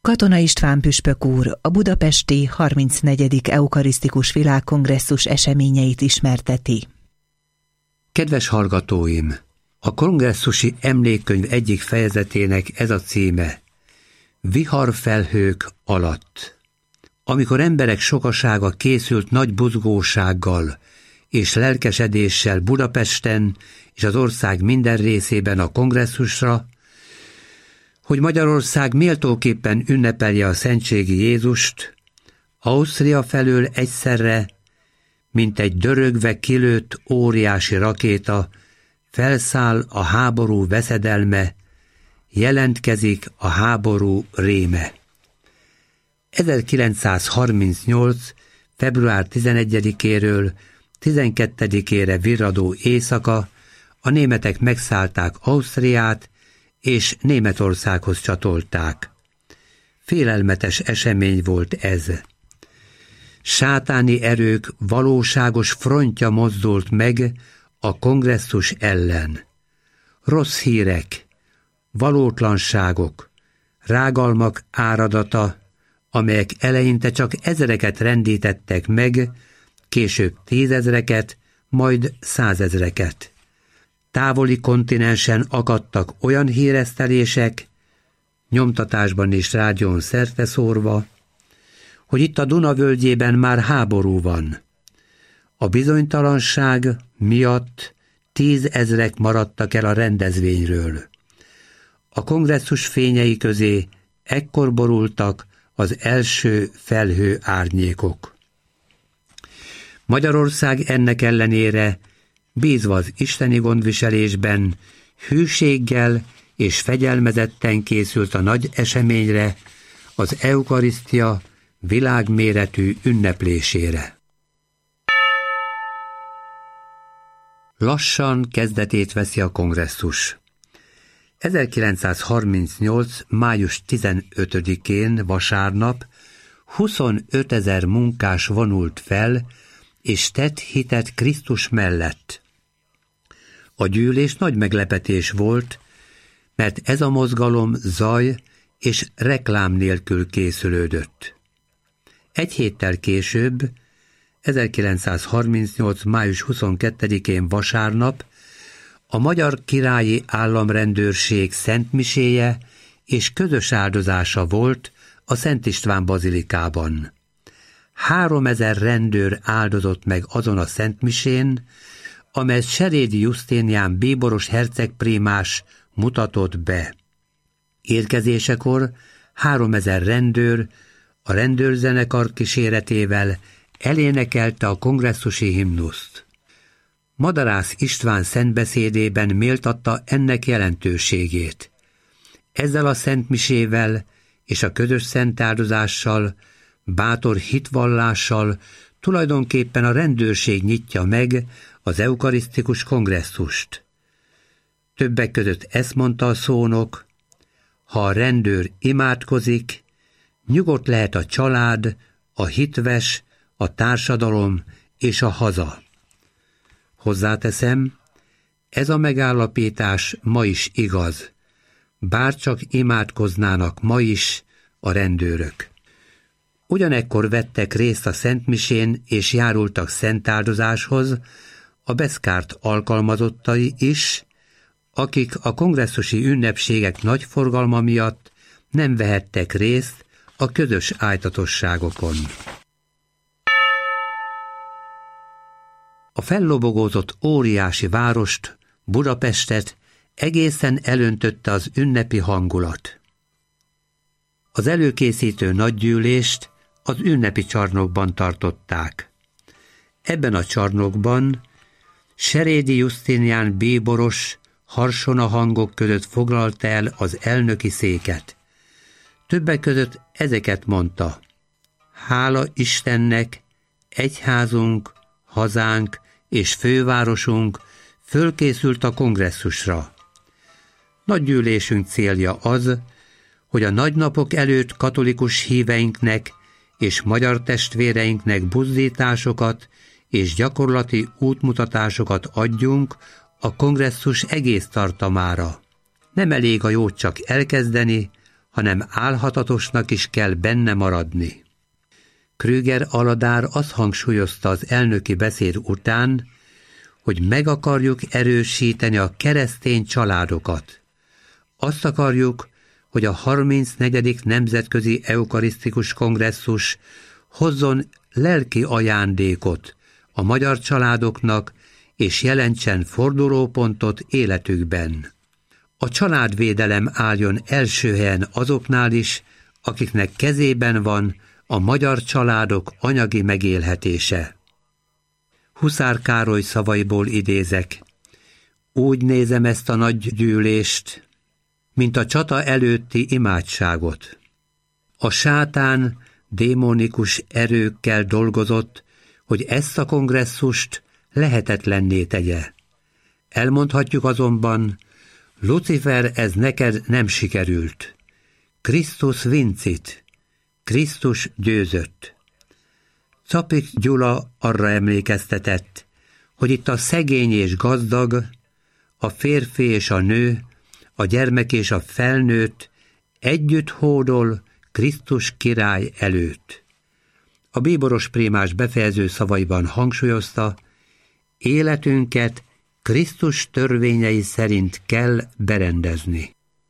Katona István püspök úr a budapesti 34. eukarisztikus világkongresszus eseményeit ismerteti. Kedves hallgatóim! A kongresszusi emlékkönyv egyik fejezetének ez a címe: Viharfelhők alatt. Amikor emberek sokasága készült nagy buzgósággal és lelkesedéssel Budapesten és az ország minden részében a kongresszusra, hogy Magyarország méltóképpen ünnepelje a szentségi Jézust, Ausztria felől egyszerre, mint egy dörögve kilőtt óriási rakéta, felszáll a háború veszedelme, jelentkezik a háború réme. 1938. február 11-éről 12-ére virradó éjszaka a németek megszállták Ausztriát, és Németországhoz csatolták. Félelmetes esemény volt ez. Sátáni erők valóságos frontja mozdult meg a kongresszus ellen. Rossz hírek, valótlanságok, rágalmak áradata, amelyek eleinte csak ezreket rendítettek meg, később 10 000-eket, majd 100 000-eket. Távoli kontinensen akadtak olyan híresztelések, nyomtatásban és rádión szerteszórva, hogy itt a Duna völgyében már háború van. A bizonytalanság miatt 10 000-ek maradtak el a rendezvényről. A kongresszus fényei közé ekkor borultak az első felhő árnyékok. Magyarország ennek ellenére, bízva az isteni gondviselésben, hűséggel és fegyelmezetten készült a nagy eseményre, az eukarisztia világméretű ünneplésére. Lassan kezdetét veszi a kongresszus. 1938. május 15-én vasárnap 25 000 munkás vonult fel, és tett hitet Krisztus mellett. A gyűlés nagy meglepetés volt, mert ez a mozgalom zaj és reklám nélkül készülődött. Egy héttel később, 1938. május 22-én vasárnap a Magyar Királyi Államrendőrség szentmiséje és közös áldozása volt a Szent István bazilikában. 3000 rendőr áldozott meg azon a szentmisén, amely Serédi Juszténián bíboros hercegprímás mutatott be. Érkezésekor 3000 rendőr a rendőrzenekar kíséretével elénekelte a kongresszusi himnuszt. Madarász István szentbeszédében méltatta ennek jelentőségét. Ezzel a szentmisével és a közös szentáldozással, bátor hitvallással tulajdonképpen a rendőrség nyitja meg az eukarisztikus kongresszust. Többek között ezt mondta a szónok: ha a rendőr imádkozik, nyugodt lehet a család, a hitves, a társadalom és a haza. Hozzáteszem, ez a megállapítás ma is igaz, bárcsak imádkoznának ma is a rendőrök. Ugyanekkor vettek részt a szentmisén és járultak szentáldozáshoz a Beszkárt alkalmazottai is, akik a kongresszusi ünnepségek nagy forgalma miatt nem vehettek részt a közös ájtatosságokon. A fellobogózott óriási várost, Budapestet egészen elöntötte az ünnepi hangulat. Az előkészítő nagygyűlést az ünnepi csarnokban tartották. Ebben a csarnokban Serédi Juszténián bíboros harsonahangok között foglalta el az elnöki széket. Többek között ezeket mondta: hála Istennek, egyházunk, hazánk és fővárosunk fölkészült a kongresszusra. Nagygyűlésünk célja az, hogy a nagynapok előtt katolikus híveinknek és magyar testvéreinknek buzdításokat és gyakorlati útmutatásokat adjunk a kongresszus egész tartamára. Nem elég a jót csak elkezdeni, hanem álhatatosnak is kell benne maradni. Krüger aladár azt hangsúlyozta az elnöki beszéd után, hogy meg akarjuk erősíteni a keresztény családokat. Azt akarjuk, hogy a 34. Nemzetközi Eukarisztikus Kongresszus hozzon lelki ajándékot a magyar családoknak, és jelentsen fordulópontot életükben. A családvédelem álljon első helyen azoknál is, akiknek kezében van a magyar családok anyagi megélhetése. Huszár Károly szavaiból idézek: úgy nézem ezt a nagy gyűlést, mint a csata előtti imádságot. A sátán démonikus erőkkel dolgozott, hogy ezt a kongresszust lehetetlenné tegye. Elmondhatjuk azonban, Lucifer, ez neked nem sikerült. Krisztus vincit, Krisztus győzött. Czapik Gyula arra emlékeztetett, hogy itt a szegény és gazdag, a férfi és a nő, a gyermek és a felnőtt együtt hódol Krisztus király előtt. A bíboros prémás befejező szavaiban hangsúlyozta, életünket Krisztus törvényei szerint kell berendezni.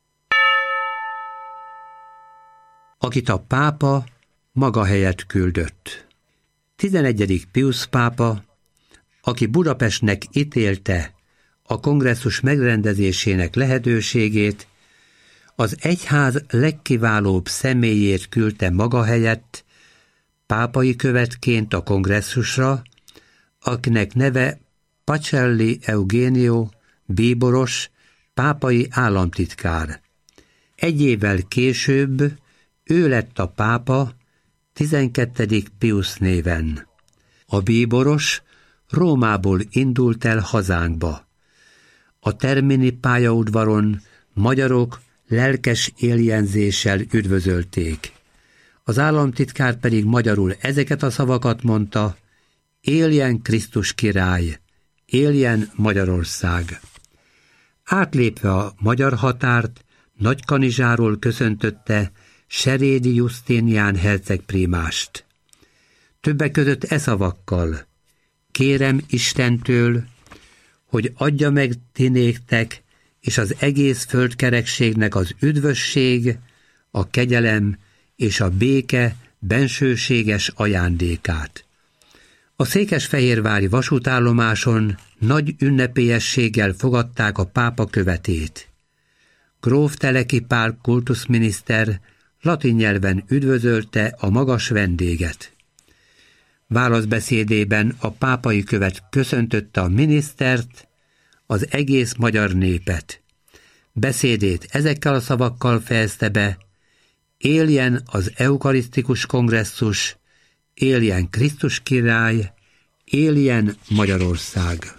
Akit a pápa maga helyett küldött. 11. Piusz pápa, aki Budapestnek ítélte a kongresszus megrendezésének lehetőségét, az egyház legkiválóbb személyét küldte maga helyett pápai követként a kongresszusra, akinek neve Pacelli Eugenio, bíboros, pápai államtitkár. Egy évvel később ő lett a pápa 12. Piusz néven. A bíboros Rómából indult el hazánkba. A Termini pályaudvaron magyarok lelkes éljenzéssel üdvözölték. Az államtitkár pedig magyarul ezeket a szavakat mondta: éljen Krisztus király, éljen Magyarország. Átlépve a magyar határt, Nagykanizsáról köszöntötte Serédi Jusztínián hercegprímást. Többek között e szavakkal: kérem Istentől, hogy adja meg ti néktek és az egész földkerekségnek az üdvösség, a kegyelem és a béke bensőséges ajándékát. A székesfehérvári vasútállomáson nagy ünnepélyességgel fogadták a pápa követét. Gróf Teleki Pál kultuszminiszter latin nyelven üdvözölte a magas vendéget. Válaszbeszédében a pápai követ köszöntötte a minisztert, az egész magyar népet. Beszédét ezekkel a szavakkal fejezte be: éljen az eukarisztikus kongresszus, éljen Krisztus király, éljen Magyarország!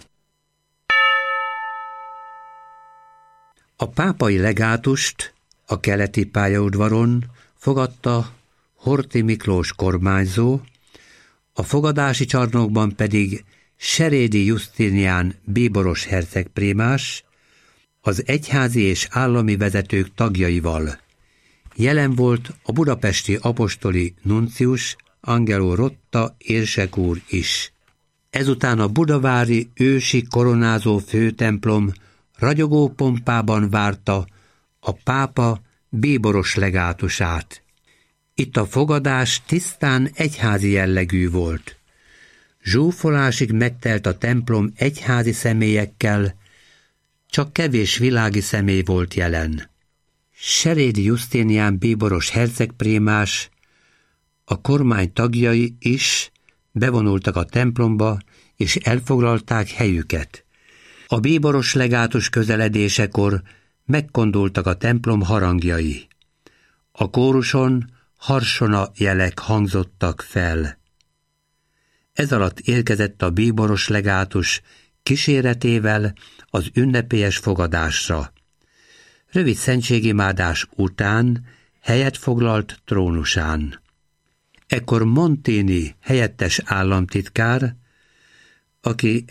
A pápai legátust a keleti pályaudvaron fogadta Horthy Miklós kormányzó, a fogadási csarnokban pedig Serédi Jusztínián bíboros hercegprímás, az egyházi és állami vezetők tagjaival. Jelen volt a budapesti apostoli nuncius Angelo Rotta érsek úr is. Ezután a budavári ősi koronázó főtemplom ragyogó pompában várta a pápa bíboros legátusát. Itt a fogadás tisztán egyházi jellegű volt. Zsúfolásig megtelt a templom egyházi személyekkel, csak kevés világi személy volt jelen. Serédi Jusztínián bíboros hercegprímás, a kormány tagjai is bevonultak a templomba, és elfoglalták helyüket. A bíboros legátus közeledésekor megkondultak a templom harangjai. A kóruson harsona jelek hangzottak fel. Ez alatt érkezett a bíboros legátus kíséretével az ünnepélyes fogadásra. Rövid szentségimádás után helyet foglalt trónusán. Ekkor Montini helyettes államtitkár, aki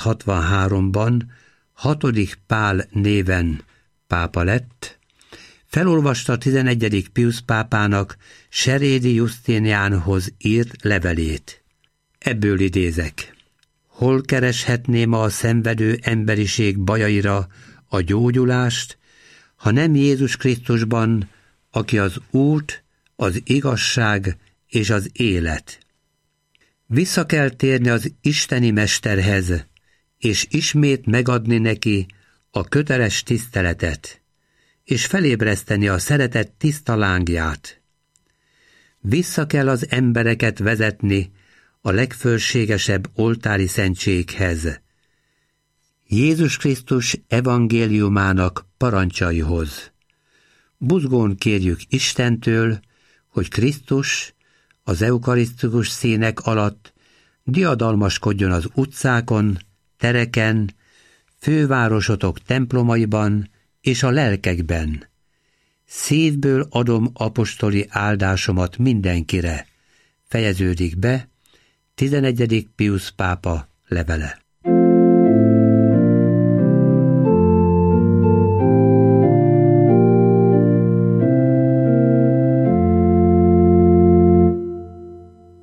1963-ban 6. Pál néven pápa lett, Felolvasta 11. Piusz pápának Serédi Justiniánhoz írt levelét. Ebből idézek. Hol kereshetné ma a szenvedő emberiség bajaira a gyógyulást, ha nem Jézus Krisztusban, aki az út, az igazság és az élet. Vissza kell térni az isteni mesterhez, és ismét megadni neki a köteles tiszteletet, és felébreszteni a szeretet tiszta lángját. Vissza kell az embereket vezetni a legfölségesebb oltári szentséghez, Jézus Krisztus evangéliumának parancsaihoz. Buzgón kérjük Istentől, hogy Krisztus az eukarisztikus színek alatt diadalmaskodjon az utcákon, tereken, fővárosotok templomaiban és a lelkekben. Szívből adom apostoli áldásomat mindenkire. Fejeződik be 11. Piusz pápa levele.